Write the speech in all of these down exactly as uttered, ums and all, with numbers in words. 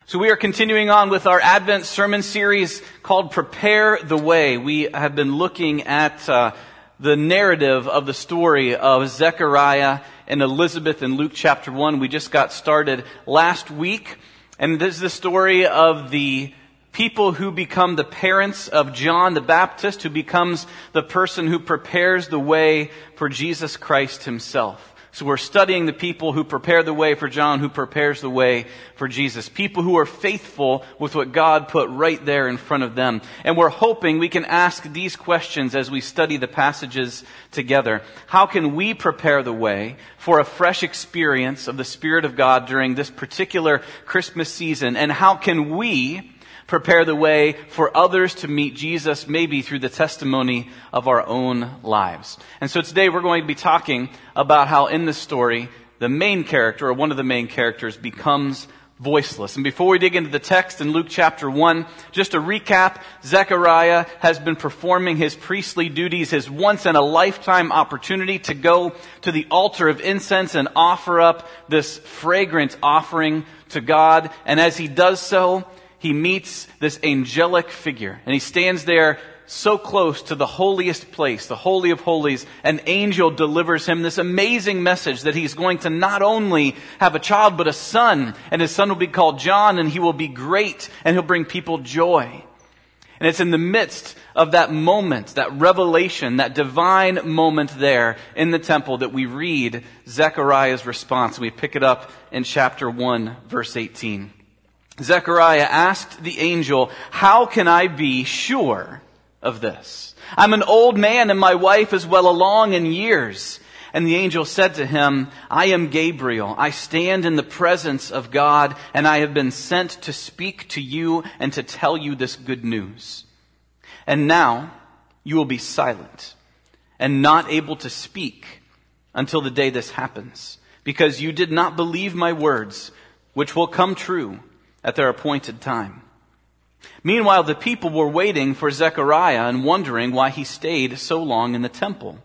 So we are continuing on with our Advent sermon series called Prepare the Way. We have been looking at uh, the narrative of the story of Zechariah and Elizabeth in Luke chapter one. We just got started last week, and this is the story of the people who become the parents of John the Baptist, who becomes the person who prepares the way for Jesus Christ himself. So we're studying the people who prepare the way for John, who prepares the way for Jesus. People who are faithful with what God put right there in front of them. And we're hoping we can ask these questions as we study the passages together. How can we prepare the way for a fresh experience of the Spirit of God during this particular Christmas season? And how can we prepare the way for others to meet Jesus, maybe through the testimony of our own lives? And so today we're going to be talking about how in this story, the main character, or one of the main characters, becomes voiceless. And before we dig into the text in Luke chapter one, just a recap, Zechariah has been performing his priestly duties, his once-in-a-lifetime opportunity to go to the altar of incense and offer up this fragrant offering to God. And as he does so, he meets this angelic figure, and he stands there so close to the holiest place, the Holy of Holies. An angel delivers him this amazing message that he's going to not only have a child, but a son, and his son will be called John, and he will be great, and he'll bring people joy. And it's in the midst of that moment, that revelation, that divine moment there in the temple that we read Zechariah's response. We pick it up in chapter one, verse eighteen. Zechariah asked the angel, "How can I be sure of this? I'm an old man and my wife is well along in years." And the angel said to him, "I am Gabriel. I stand in the presence of God, and I have been sent to speak to you and to tell you this good news. And now you will be silent and not able to speak until the day this happens, because you did not believe my words, which will come true at their appointed time." Meanwhile, the people were waiting for Zechariah and wondering why he stayed so long in the temple.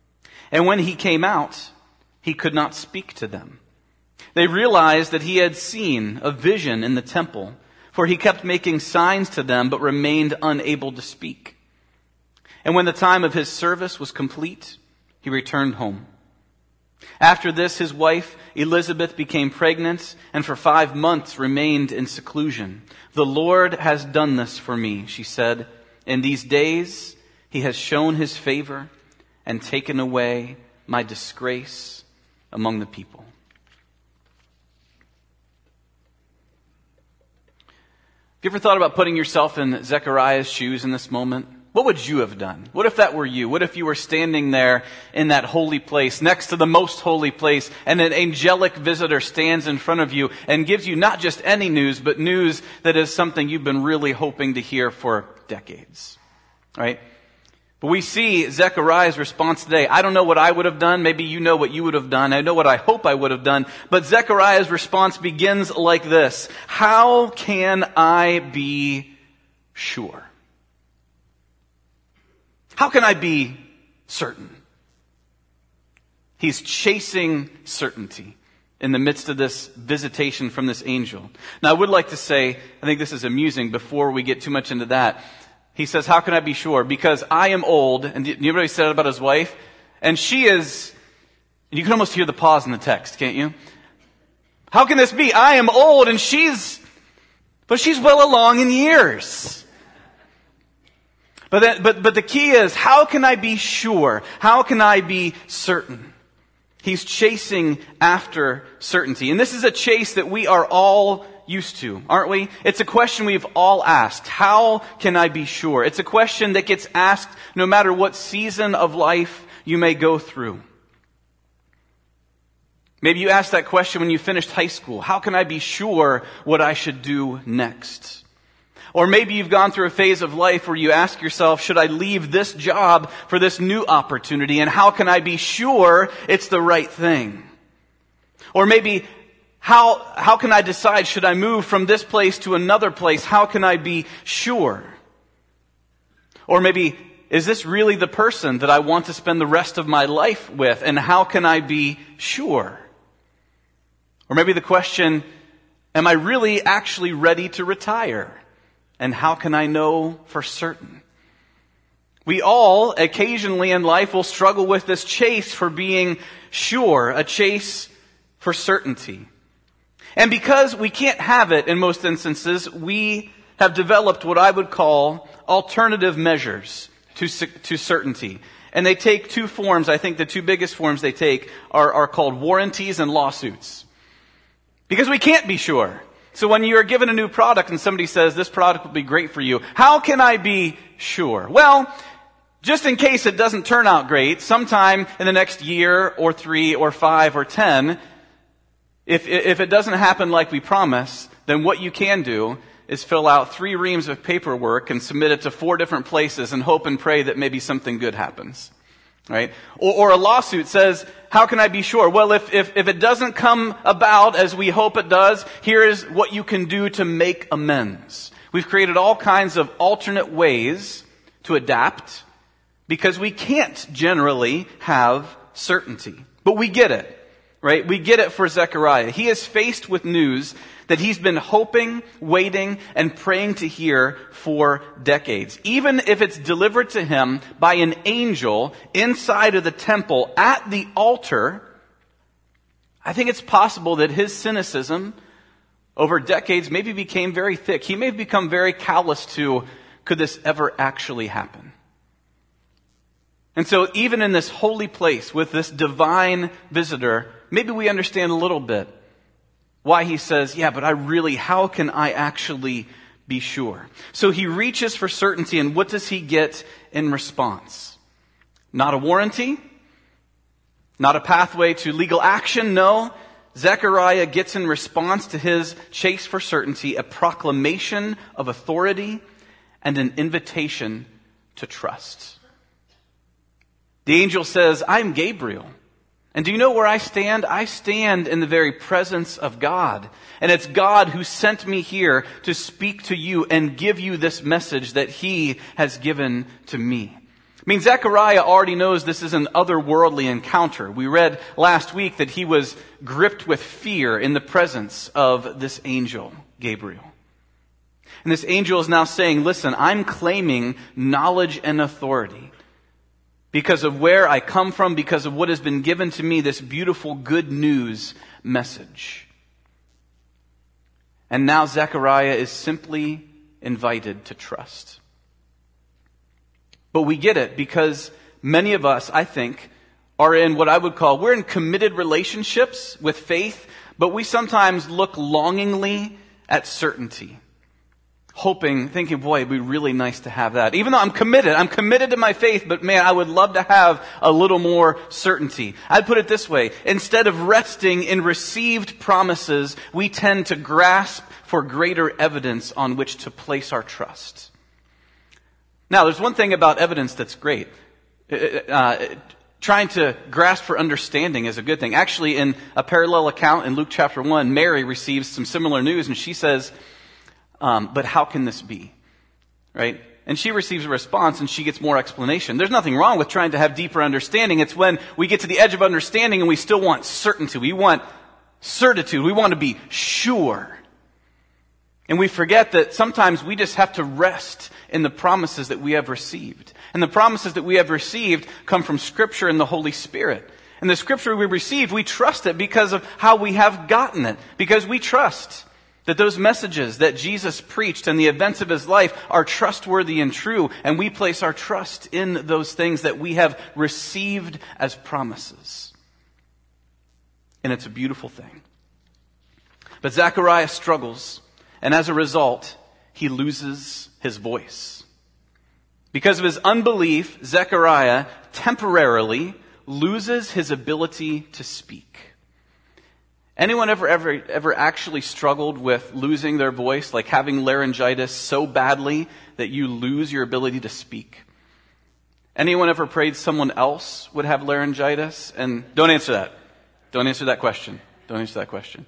And when he came out, he could not speak to them. They realized that he had seen a vision in the temple, for he kept making signs to them but remained unable to speak. And when the time of his service was complete, he returned home. After this, his wife Elizabeth became pregnant and for five months remained in seclusion. "The Lord has done this for me," she said. "In these days he has shown his favor and taken away my disgrace among the people." Have you ever thought about putting yourself in Zechariah's shoes in this moment? What would you have done? What if that were you? What if you were standing there in that holy place, next to the most holy place, and an angelic visitor stands in front of you and gives you not just any news, but news that is something you've been really hoping to hear for decades, right? But we see Zechariah's response today. I don't know what I would have done. Maybe you know what you would have done. I know what I hope I would have done. But Zechariah's response begins like this: "How can I be sure? How can I be certain?" He's chasing certainty in the midst of this visitation from this angel. Now, I would like to say, I think this is amusing before we get too much into that. He says, "How can I be sure? Because I am old." And you know what he said about his wife? And she is, and you can almost hear the pause in the text, can't you? How can this be? I am old and she's, but she's well along in years. But, then, but but the key is, how can I be sure? How can I be certain? He's chasing after certainty. And this is a chase that we are all used to, aren't we? It's a question we've all asked. How can I be sure? It's a question that gets asked no matter what season of life you may go through. Maybe you asked that question when you finished high school. How can I be sure what I should do next? Or maybe you've gone through a phase of life where you ask yourself, should I leave this job for this new opportunity? And how can I be sure it's the right thing? Or maybe, how, how can I decide, should I move from this place to another place? How can I be sure? Or maybe, is this really the person that I want to spend the rest of my life with? And how can I be sure? Or maybe the question, Am I really actually ready to retire? And how can I know for certain? We all, occasionally in life, will struggle with this chase for being sure, a chase for certainty. And because we can't have it in most instances, we have developed what I would call alternative measures to, to certainty. And they take two forms. I think the two biggest forms they take are, are called warranties and lawsuits. Because we can't be sure. So when you're given a new product and somebody says, this product will be great for you, how can I be sure? Well, just in case it doesn't turn out great, sometime in the next year or three or five or ten, if, if it doesn't happen like we promise, then what you can do is fill out three reams of paperwork and submit it to four different places and hope and pray that maybe something good happens. Right? Or, or a lawsuit says, how can I be sure? Well, if, if, if it doesn't come about as we hope it does, here is what you can do to make amends. We've created all kinds of alternate ways to adapt because we can't generally have certainty. But we get it, right? We get it for Zechariah. He is faced with news that he's been hoping, waiting, and praying to hear for decades. Even if it's delivered to him by an angel inside of the temple at the altar, I think it's possible that his cynicism over decades maybe became very thick. He may have become very callous to, could this ever actually happen? And so even in this holy place with this divine visitor, maybe we understand a little bit why he says, yeah, but I really, how can I actually be sure? So he reaches for certainty, and what does he get in response? Not a warranty, not a pathway to legal action, no. Zechariah gets in response to his chase for certainty a proclamation of authority and an invitation to trust. The angel says, I'm Gabriel. And do you know where I stand? I stand in the very presence of God. And it's God who sent me here to speak to you and give you this message that he has given to me. I mean, Zechariah already knows this is an otherworldly encounter. We read last week that he was gripped with fear in the presence of this angel, Gabriel. And this angel is now saying, listen, I'm claiming knowledge and authority. Because of where I come from, because of what has been given to me, this beautiful good news message. And now Zechariah is simply invited to trust. But we get it because many of us, I think, are in what I would call, we're in committed relationships with faith, but we sometimes look longingly at certainty. Hoping, thinking, boy, it'd be really nice to have that. Even though I'm committed, I'm committed to my faith, but man, I would love to have a little more certainty. I'd put it this way. Instead of resting in received promises, we tend to grasp for greater evidence on which to place our trust. Now, there's one thing about evidence that's great. Uh, trying to grasp for understanding is a good thing. Actually, in a parallel account in Luke chapter one, Mary receives some similar news, and she says, Um, but how can this be? Right? And she receives a response and she gets more explanation. There's nothing wrong with trying to have deeper understanding. It's when we get to the edge of understanding and we still want certainty. We want certitude. We want to be sure. And we forget that sometimes we just have to rest in the promises that we have received. And the promises that we have received come from Scripture and the Holy Spirit. And the Scripture we received, we trust it because of how we have gotten it. Because we trust that those messages that Jesus preached and the events of his life are trustworthy and true, and we place our trust in those things that we have received as promises. And it's a beautiful thing. But Zechariah struggles, and as a result, he loses his voice. Because of his unbelief, Zechariah temporarily loses his ability to speak. Anyone ever, ever, ever actually struggled with losing their voice, like having laryngitis so badly that you lose your ability to speak? Anyone ever prayed someone else would have laryngitis? And don't answer that. Don't answer that question. Don't answer that question.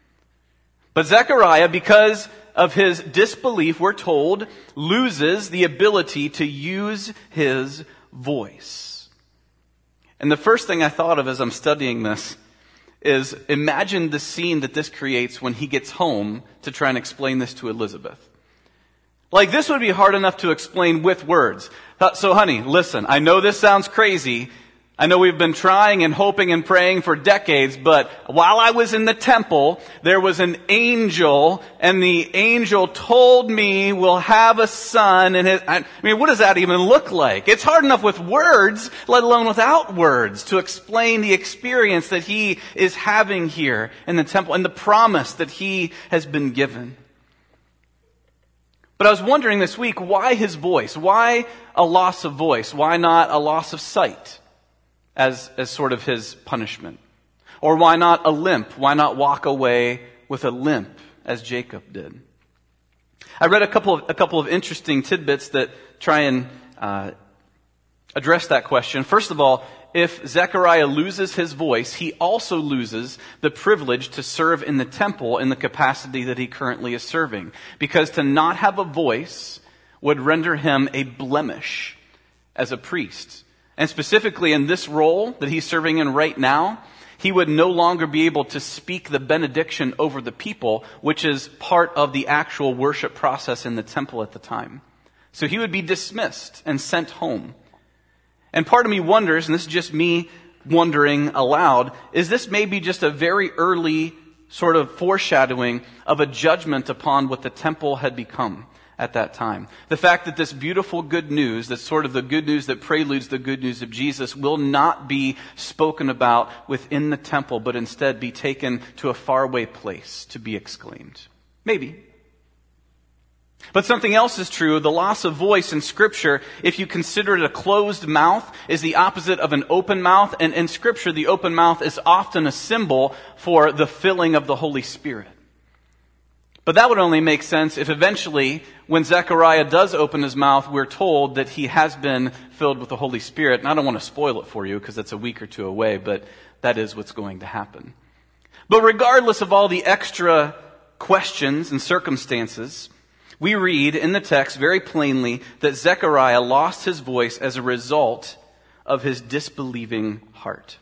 But Zechariah, because of his disbelief, we're told, loses the ability to use his voice. And the first thing I thought of as I'm studying this is imagine the scene that this creates when he gets home to try and explain this to Elizabeth. Like, this would be hard enough to explain with words. So, honey, listen, I know this sounds crazy. I know we've been trying and hoping and praying for decades, but while I was in the temple, there was an angel, and the angel told me we'll have a son. And his, I mean, what does that even look like? It's hard enough with words, let alone without words, to explain the experience that he is having here in the temple and the promise that he has been given. But I was wondering this week, why his voice? Why a loss of voice? Why not a loss of sight? As, as sort of his punishment? Or why not a limp? Why not walk away with a limp as Jacob did? I read a couple of, a couple of interesting tidbits that try and uh, address that question. First of all, if Zechariah loses his voice, he also loses the privilege to serve in the temple in the capacity that he currently is serving. Because to not have a voice would render him a blemish as a priest. And specifically in this role that he's serving in right now, he would no longer be able to speak the benediction over the people, which is part of the actual worship process in the temple at the time. So he would be dismissed and sent home. And part of me wonders, and this is just me wondering aloud, is this maybe just a very early sort of foreshadowing of a judgment upon what the temple had become at that time? The fact that this beautiful good news, that's sort of the good news that preludes the good news of Jesus, will not be spoken about within the temple, but instead be taken to a faraway place to be exclaimed. Maybe. But something else is true. The loss of voice in Scripture, if you consider it a closed mouth, is the opposite of an open mouth. And in Scripture, the open mouth is often a symbol for the filling of the Holy Spirit. But that would only make sense if eventually, when Zechariah does open his mouth, we're told that he has been filled with the Holy Spirit. And I don't want to spoil it for you because it's a week or two away, but that is what's going to happen. But regardless of all the extra questions and circumstances, we read in the text very plainly that Zechariah lost his voice as a result of his disbelieving heart.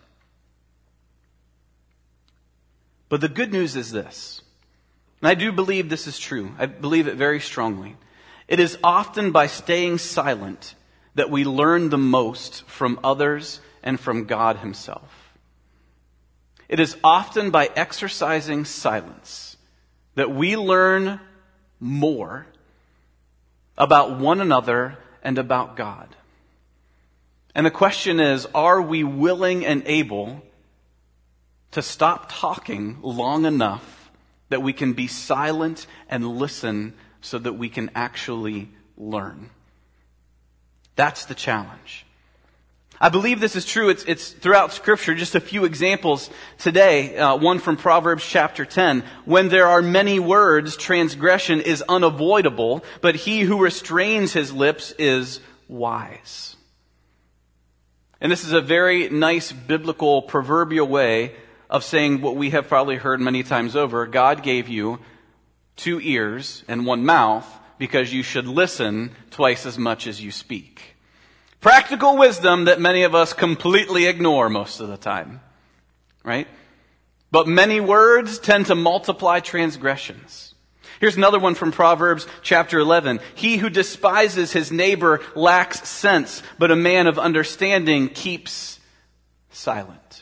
But the good news is this. And I do believe this is true. I believe it very strongly. It is often by staying silent that we learn the most from others and from God himself. It is often by exercising silence that we learn more about one another and about God. And the question is, are we willing and able to stop talking long enough that we can be silent and listen so that we can actually learn? That's the challenge. I believe this is true. It's, it's throughout Scripture. Just a few examples today. Uh, one from Proverbs chapter ten. When there are many words, transgression is unavoidable, but he who restrains his lips is wise. And this is a very nice biblical proverbial way of saying what we have probably heard many times over. God gave you two ears and one mouth because you should listen twice as much as you speak. Practical wisdom that many of us completely ignore most of the time, right? But many words tend to multiply transgressions. Here's another one from Proverbs chapter eleven. He who despises his neighbor lacks sense, but a man of understanding keeps silent.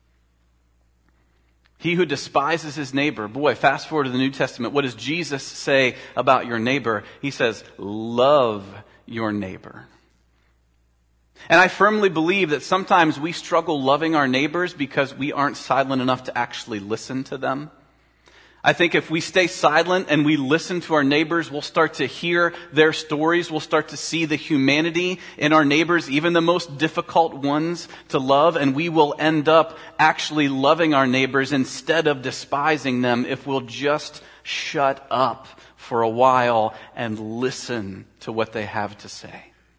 He who despises his neighbor. Boy, fast forward to the New Testament. What does Jesus say about your neighbor? He says, love your neighbor. And I firmly believe that sometimes we struggle loving our neighbors because we aren't silent enough to actually listen to them. I think if we stay silent and we listen to our neighbors, we'll start to hear their stories. We'll start to see the humanity in our neighbors, even the most difficult ones to love. And we will end up actually loving our neighbors instead of despising them if we'll just shut up for a while and listen to what they have to say.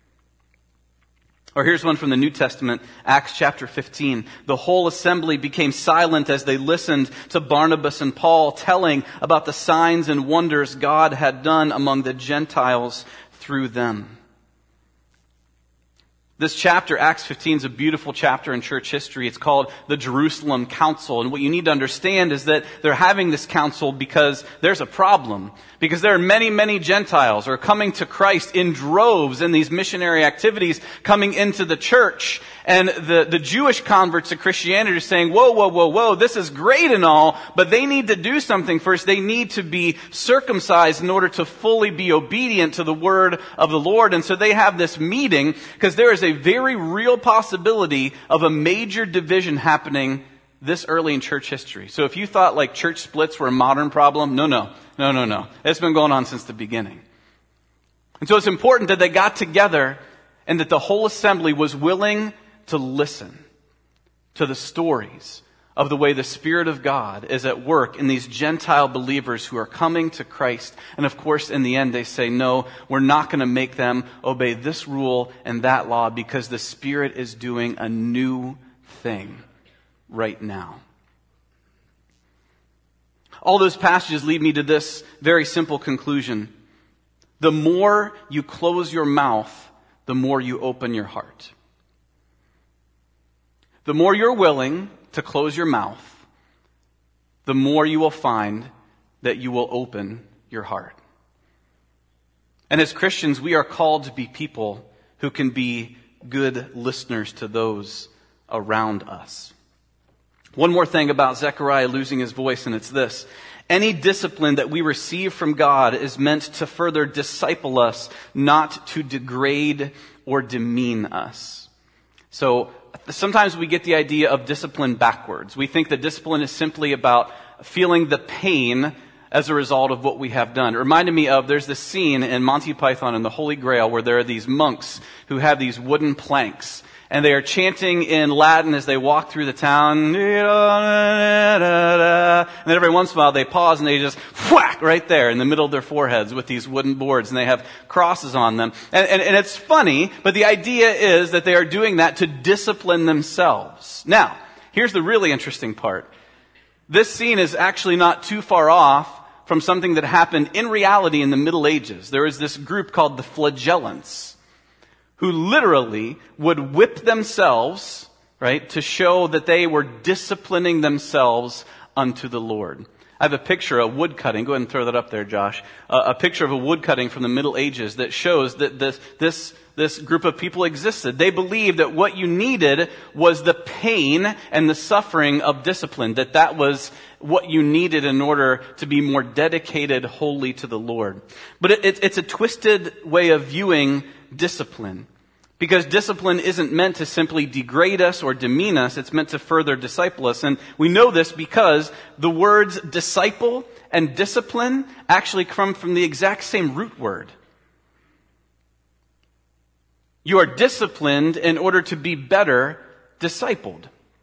Or here's one from the New Testament, Acts chapter fifteen. The whole assembly became silent as they listened to Barnabas and Paul telling about the signs and wonders God had done among the Gentiles through them. This chapter, Acts fifteen, is a beautiful chapter in church history. It's called the Jerusalem Council. And what you need to understand is that they're having this council because there's a problem. Because there are many, many Gentiles who are coming to Christ in droves in these missionary activities coming into the church. And the, the Jewish converts to Christianity are saying, whoa, whoa, whoa, whoa, this is great and all, but they need to do something first. They need to be circumcised in order to fully be obedient to the word of the Lord. And so they have this meeting because there is a very real possibility of a major division happening this early in church history. So if you thought like church splits were a modern problem, no, no, no, no, no. It's been going on since the beginning. And so it's important that they got together and that the whole assembly was willing to listen to the stories of the way the Spirit of God is at work in these Gentile believers who are coming to Christ. And of course, in the end, they say, no, we're not going to make them obey this rule and that law because the Spirit is doing a new thing right now. All those passages lead me to this very simple conclusion. The more you close your mouth, the more you open your heart. The more you're willing to close your mouth, the more you will find that you will open your heart. And as Christians, we are called to be people who can be good listeners to those around us. One more thing about Zechariah losing his voice, and it's this. Any discipline that we receive from God is meant to further disciple us, not to degrade or demean us. So sometimes we get the idea of discipline backwards. We think that discipline is simply about feeling the pain as a result of what we have done. It reminded me of, there's this scene in Monty Python and the Holy Grail where there are these monks who have these wooden planks. And they are chanting in Latin as they walk through the town. And then every once in a while they pause and they just whack right there in the middle of their foreheads with these wooden boards. And they have crosses on them. And, and, and it's funny, but the idea is that they are doing that to discipline themselves. Now, here's the really interesting part. This scene is actually not too far off from something that happened in reality in the Middle Ages. There was this group called the Flagellants, who literally would whip themselves, right, to show that they were disciplining themselves unto the Lord. I have a picture of wood cutting. Go ahead and throw that up there, Josh. Uh, a picture of a wood cutting from the Middle Ages that shows that this, this, this group of people existed. They believed that what you needed was the pain and the suffering of discipline, that that was what you needed in order to be more dedicated wholly to the Lord. But it, it, it's a twisted way of viewing discipline. Because discipline isn't meant to simply degrade us or demean us. It's meant to further disciple us. And we know this because the words disciple and discipline actually come from the exact same root word. You are disciplined in order to be better discipled.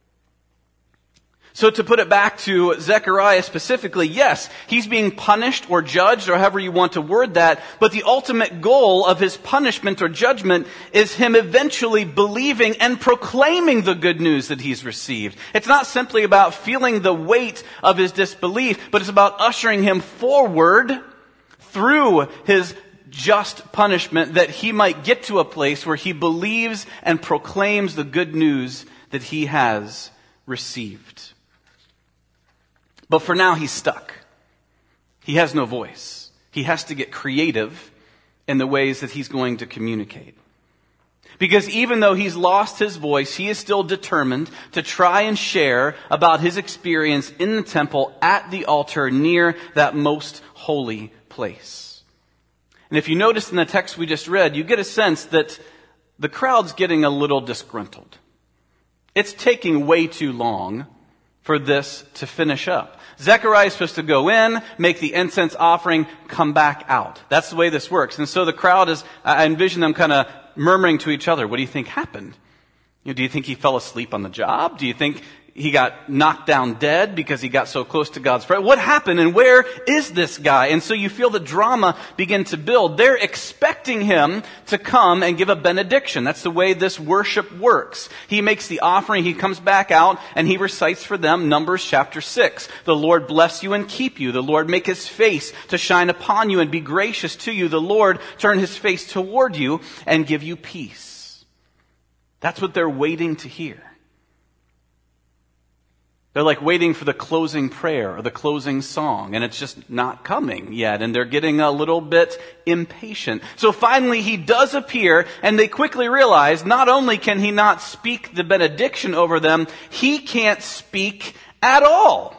So to put it back to Zechariah specifically, yes, he's being punished or judged, or however you want to word that, but the ultimate goal of his punishment or judgment is him eventually believing and proclaiming the good news that he's received. It's not simply about feeling the weight of his disbelief, but it's about ushering him forward through his just punishment that he might get to a place where he believes and proclaims the good news that he has received. But for now, he's stuck. He has no voice. He has to get creative in the ways that he's going to communicate. Because even though he's lost his voice, he is still determined to try and share about his experience in the temple at the altar near that most holy place. And if you notice in the text we just read, you get a sense that the crowd's getting a little disgruntled. It's taking way too long for this to finish up. Zechariah is supposed to go in, make the incense offering, come back out. That's the way this works. And so the crowd is, I envision them kind of murmuring to each other, what do you think happened? You know, do you think he fell asleep on the job? Do you think he got knocked down dead because he got so close to God's presence? What happened and where is this guy? And so you feel the drama begin to build. They're expecting him to come and give a benediction. That's the way this worship works. He makes the offering, he comes back out, and he recites for them Numbers chapter six. The Lord bless you and keep you. The Lord make his face to shine upon you and be gracious to you. The Lord turn his face toward you and give you peace. That's what they're waiting to hear. They're like waiting for the closing prayer or the closing song, and it's just not coming yet, and they're getting a little bit impatient. So finally he does appear, and they quickly realize not only can he not speak the benediction over them, he can't speak at all.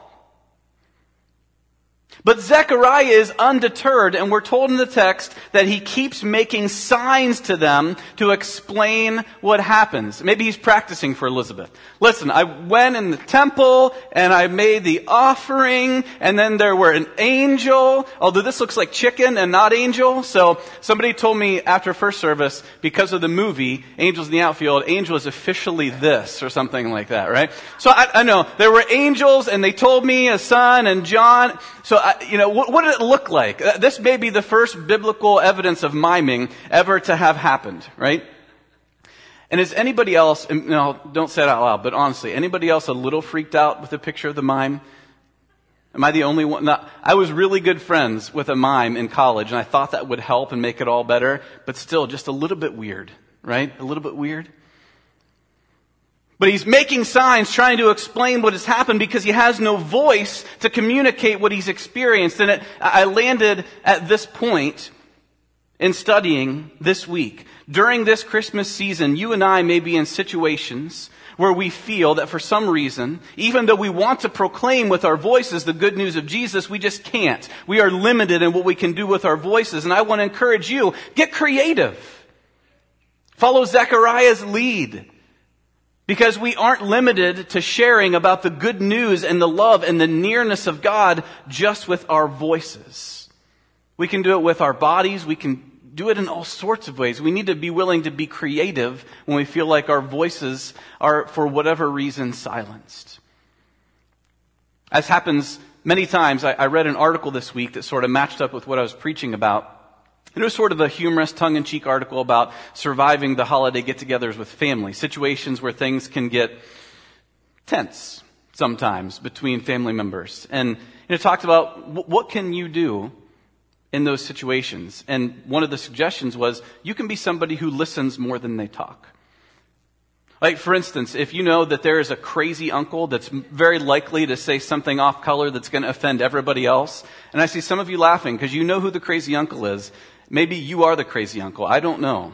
But Zechariah is undeterred, and we're told in the text that he keeps making signs to them to explain what happens. Maybe he's practicing for Elizabeth. Listen, I went in the temple, and I made the offering, and then there were an angel, although this looks like chicken and not angel. So somebody told me after first service, because of the movie, Angels in the Outfield, angel is officially this, or something like that, right? So I, I know, there were angels, and they told me a son and John. So, I, you know, what, what did it look like? Uh, this may be the first biblical evidence of miming ever to have happened, right? And is anybody else, no, don't say it out loud, but honestly, anybody else a little freaked out with the picture of the mime? Am I the only one? No, I was really good friends with a mime in college, and I thought that would help and make it all better, but still just a little bit weird, right? A little bit weird. But he's making signs trying to explain what has happened because he has no voice to communicate what he's experienced. And it, I landed at this point in studying this week. During this Christmas season, you and I may be in situations where we feel that for some reason, even though we want to proclaim with our voices the good news of Jesus, we just can't. We are limited in what we can do with our voices. And I want to encourage you, get creative. Follow Zechariah's lead. Because we aren't limited to sharing about the good news and the love and the nearness of God just with our voices. We can do it with our bodies. We can do it in all sorts of ways. We need to be willing to be creative when we feel like our voices are, for whatever reason, silenced. As happens many times, I, I read an article this week that sort of matched up with what I was preaching about. It was sort of a humorous, tongue-in-cheek article about surviving the holiday get-togethers with family, situations where things can get tense sometimes between family members. And it talked about w- what can you do in those situations. And one of the suggestions was you can be somebody who listens more than they talk. Like, for instance, if you know that there is a crazy uncle that's very likely to say something off color that's going to offend everybody else, and I see some of you laughing because you know who the crazy uncle is. Maybe you are the crazy uncle. I don't know.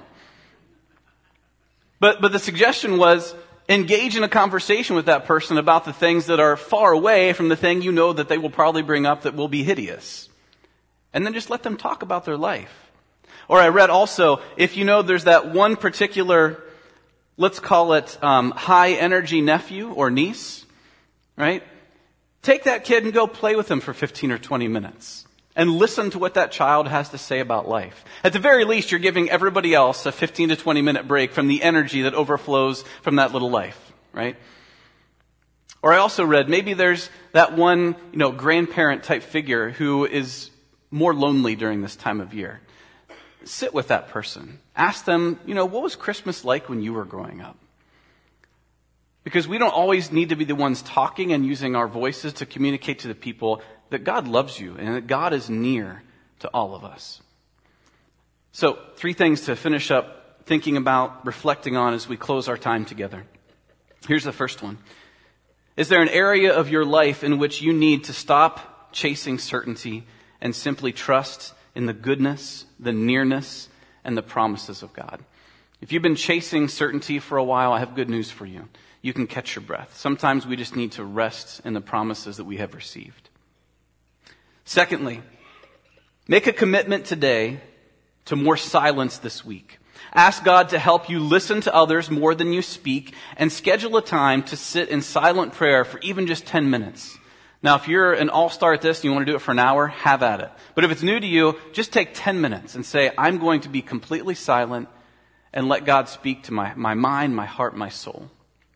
But but the suggestion was engage in a conversation with that person about the things that are far away from the thing you know that they will probably bring up that will be hideous. And then just let them talk about their life. Or I read also, if you know there's that one particular, let's call it um, high energy nephew or niece, right? Take that kid and go play with them for fifteen or twenty minutes. And listen to what that child has to say about life. At the very least, you're giving everybody else a fifteen to twenty minute break from the energy that overflows from that little life, right? Or I also read, maybe there's that one, you know, grandparent type figure who is more lonely during this time of year. Sit with that person. Ask them, you know, what was Christmas like when you were growing up? Because we don't always need to be the ones talking and using our voices to communicate to the people that God loves you and that God is near to all of us. So, three things to finish up thinking about, reflecting on as we close our time together. Here's the first one. Is there an area of your life in which you need to stop chasing certainty and simply trust in the goodness, the nearness, and the promises of God? If you've been chasing certainty for a while, I have good news for you. You can catch your breath. Sometimes we just need to rest in the promises that we have received. Secondly, make a commitment today to more silence this week. Ask God to help you listen to others more than you speak, and schedule a time to sit in silent prayer for even just ten minutes. Now, if you're an all-star at this and you want to do it for an hour, have at it. But if it's new to you, just take ten minutes and say, I'm going to be completely silent and let God speak to my, my mind, my heart, my soul.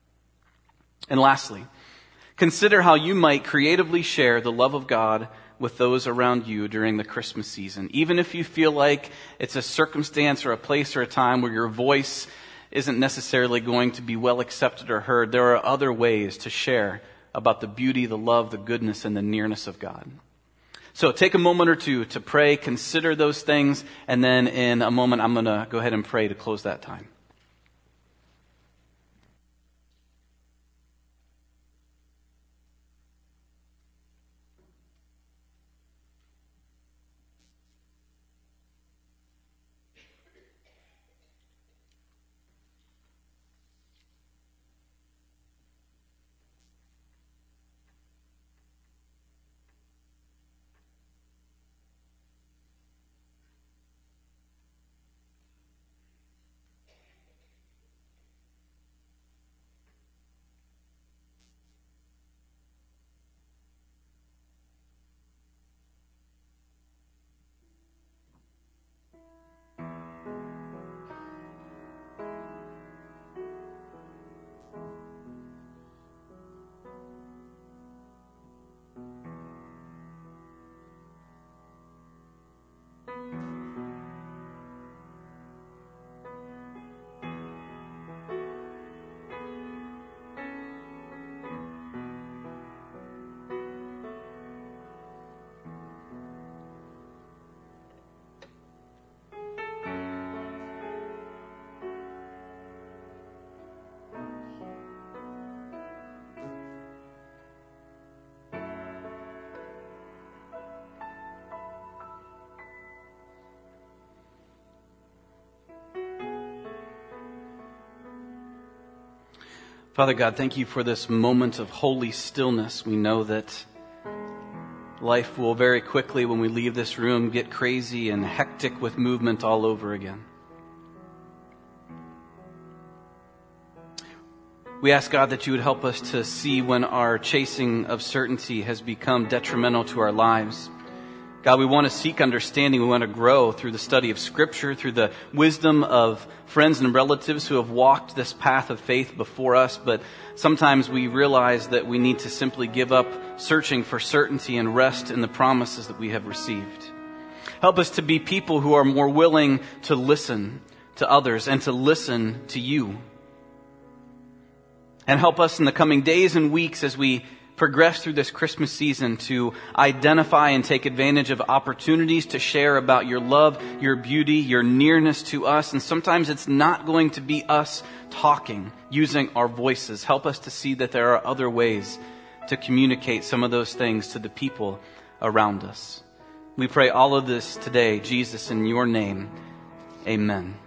And lastly, consider how you might creatively share the love of God with those around you during the Christmas season. Even if you feel like it's a circumstance or a place or a time where your voice isn't necessarily going to be well accepted or heard, there are other ways to share about the beauty, the love, the goodness, and the nearness of God. So take a moment or two to pray, consider those things, and then in a moment I'm going to go ahead and pray to close that time. Father God, thank you for this moment of holy stillness. We know that life will very quickly, when we leave this room, get crazy and hectic with movement all over again. We ask, God, that you would help us to see when our chasing of certainty has become detrimental to our lives. God, we want to seek understanding. We want to grow through the study of Scripture, through the wisdom of friends and relatives who have walked this path of faith before us. But sometimes we realize that we need to simply give up searching for certainty and rest in the promises that we have received. Help us to be people who are more willing to listen to others and to listen to you. And help us in the coming days and weeks as we progress through this Christmas season to identify and take advantage of opportunities to share about your love, your beauty, your nearness to us. And sometimes it's not going to be us talking, using our voices. Help us to see that there are other ways to communicate some of those things to the people around us. We pray all of this today, Jesus, in your name. Amen.